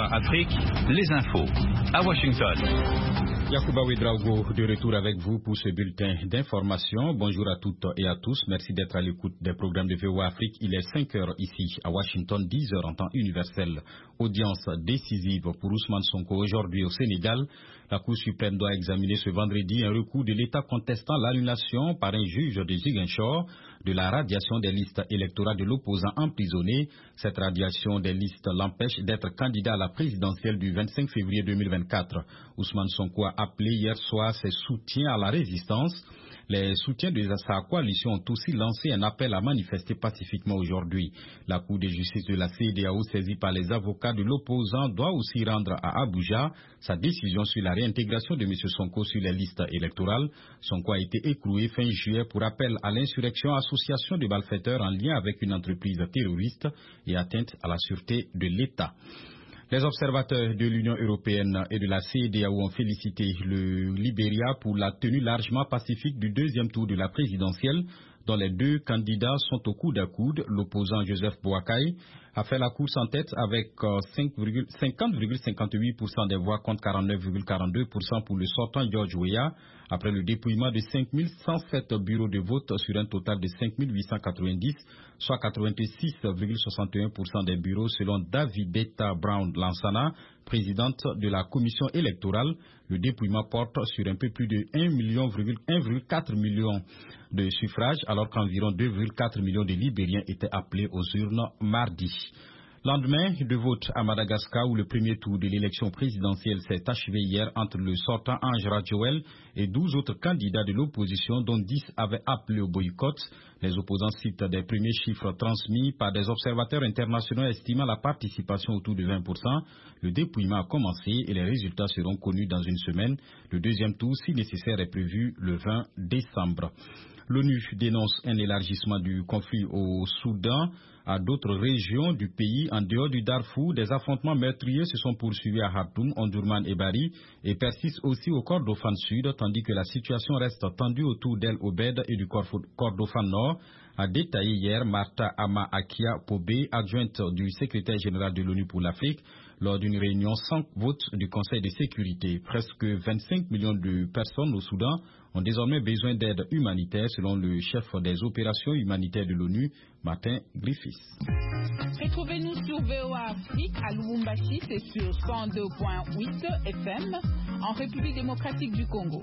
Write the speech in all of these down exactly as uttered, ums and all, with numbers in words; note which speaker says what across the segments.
Speaker 1: Afrique, les infos à Washington.
Speaker 2: Yacouba Ouedraogo de retour avec vous pour ce bulletin d'information. Bonjour à toutes et à tous. Merci d'être à l'écoute des programmes de V O A Afrique. Il est cinq heures ici à Washington, dix heures en temps universel. Audience décisive pour Ousmane Sonko aujourd'hui au Sénégal. La Cour suprême doit examiner ce vendredi un recours de l'État contestant l'annulation par un juge de Ziguinchor de la radiation des listes électorales de l'opposant emprisonné. Cette radiation des listes l'empêche d'être candidat à la présidentielle du vingt-cinq février deux mille vingt-quatre. Ousmane Sonko a appelé hier soir ses soutiens à la résistance. Les soutiens de sa coalition ont aussi lancé un appel à manifester pacifiquement aujourd'hui. La Cour de justice de la C E D A O, saisie par les avocats de l'opposant, doit aussi rendre à Abuja sa décision sur la réintégration de M. Sonko sur les listes électorales. Sonko a été écroué fin juillet pour appel à l'insurrection, association de malfaiteurs en lien avec une entreprise terroriste et atteinte à la sûreté de l'État. Les observateurs de l'Union européenne et de la C E D A O ont félicité le Libéria pour la tenue largement pacifique du deuxième tour de la présidentielle, dont les deux candidats sont au coude à coude. L'opposant Joseph Boakai a fait la course en tête avec cinquante virgule cinquante-huit pour cent des voix contre quarante-neuf virgule quarante-deux pour cent pour le sortant George Weah, après le dépouillement de cinq mille cent sept bureaux de vote sur un total de cinq mille huit cent quatre-vingt-dix, soit quatre-vingt-six virgule soixante et un pour cent des bureaux selon Davidetta Brown Lansana, présidente de la commission électorale. Le dépouillement porte sur un peu plus de un virgule quatre million de suffrages, alors qu'environ deux virgule quatre millions de Libériens étaient appelés aux urnes mardi. Lendemain de vote à Madagascar, où le premier tour de l'élection présidentielle s'est achevé hier entre le sortant Ange Radjoel et douze autres candidats de l'opposition, dont dix avaient appelé au boycott. Les opposants citent des premiers chiffres transmis par des observateurs internationaux estimant la participation autour de vingt pour cent. Le dépouillement a commencé et les résultats seront connus dans une semaine. Le deuxième tour, si nécessaire, est prévu le vingt décembre. L'ONU dénonce un élargissement du conflit au Soudan à d'autres régions du pays. En dehors du Darfour, des affrontements meurtriers se sont poursuivis à Khartoum, Omdurman et Bari et persistent aussi au Kordofan Sud, tandis que la situation reste tendue autour d'El Obed et du Kordofan Nord, a détaillé hier Martha Ama Akia Pobé, adjointe du secrétaire général de l'ONU pour l'Afrique, lors d'une réunion sans vote du Conseil de sécurité. Presque vingt-cinq millions de personnes au Soudan ont désormais besoin d'aide humanitaire, selon le chef des opérations humanitaires de l'ONU, Martin Griffiths.
Speaker 3: Retrouvez-nous sur V O A Afrique à Lubumbashi, c'est sur cent deux virgule huit F M, en République démocratique du Congo.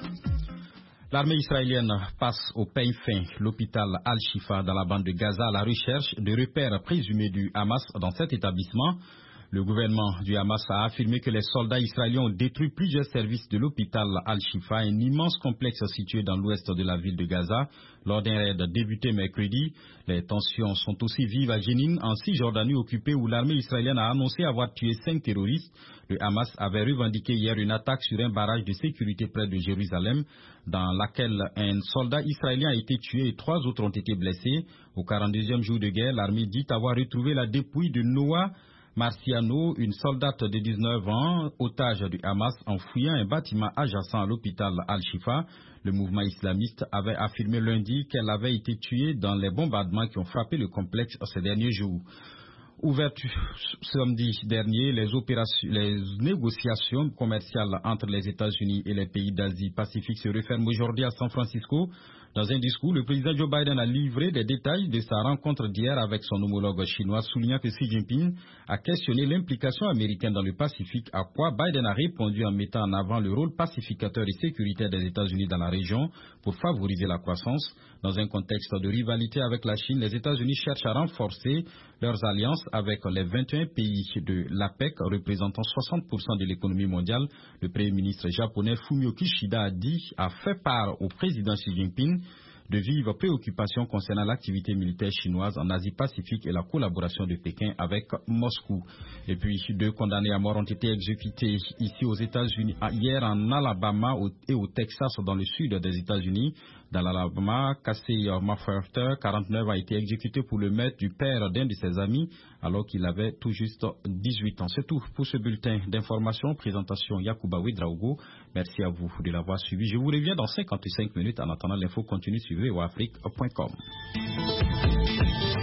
Speaker 2: L'armée israélienne passe au peigne fin l'hôpital Al-Shifa dans la bande de Gaza à la recherche de repères présumés du Hamas dans cet établissement. Le gouvernement du Hamas a affirmé que les soldats israéliens ont détruit plusieurs services de l'hôpital Al-Shifa, un immense complexe situé dans l'ouest de la ville de Gaza. Lors d'un raid débuté mercredi, les tensions sont aussi vives à Jenin, en Cisjordanie occupée, où l'armée israélienne a annoncé avoir tué cinq terroristes. Le Hamas avait revendiqué hier une attaque sur un barrage de sécurité près de Jérusalem, dans laquelle un soldat israélien a été tué et trois autres ont été blessés. Au quarante-deuxième jour de guerre, l'armée dit avoir retrouvé la dépouille de Noah Marciano, une soldate de dix-neuf ans, otage du Hamas, en fouillant un bâtiment adjacent à l'hôpital Al-Shifa. Le mouvement islamiste avait affirmé lundi qu'elle avait été tuée dans les bombardements qui ont frappé le complexe ces derniers jours. Ouverte samedi dernier, les, opérations, les négociations commerciales entre les États-Unis et les pays d'Asie-Pacifique se referment aujourd'hui à San Francisco. Dans un discours, le président Joe Biden a livré des détails de sa rencontre d'hier avec son homologue chinois, soulignant que Xi Jinping a questionné l'implication américaine dans le Pacifique, à quoi Biden a répondu en mettant en avant le rôle pacificateur et sécuritaire des États-Unis dans la région pour favoriser la croissance. Dans un contexte de rivalité avec la Chine, les États-Unis cherchent à renforcer leurs alliances avec les vingt et un pays de l'APEC, représentant soixante pour cent de l'économie mondiale. Le Premier ministre japonais Fumio Kishida a dit, a fait part au président Xi Jinping de vives préoccupations concernant l'activité militaire chinoise en Asie-Pacifique et la collaboration de Pékin avec Moscou. Et puis, deux condamnés à mort ont été exécutés ici aux États-Unis, hier en Alabama et au Texas dans le sud des États-Unis. Dans l'Alabama, Casey Mafferter, quarante-neuf, a été exécuté pour le meurtre du père d'un de ses amis alors qu'il avait tout juste dix-huit ans. C'est tout pour ce bulletin d'information. Présentation Yacouba Ouedraogo. Merci à vous de l'avoir suivi. Je vous reviens dans cinquante-cinq minutes. En attendant, l'info continue sur v o afrique point com.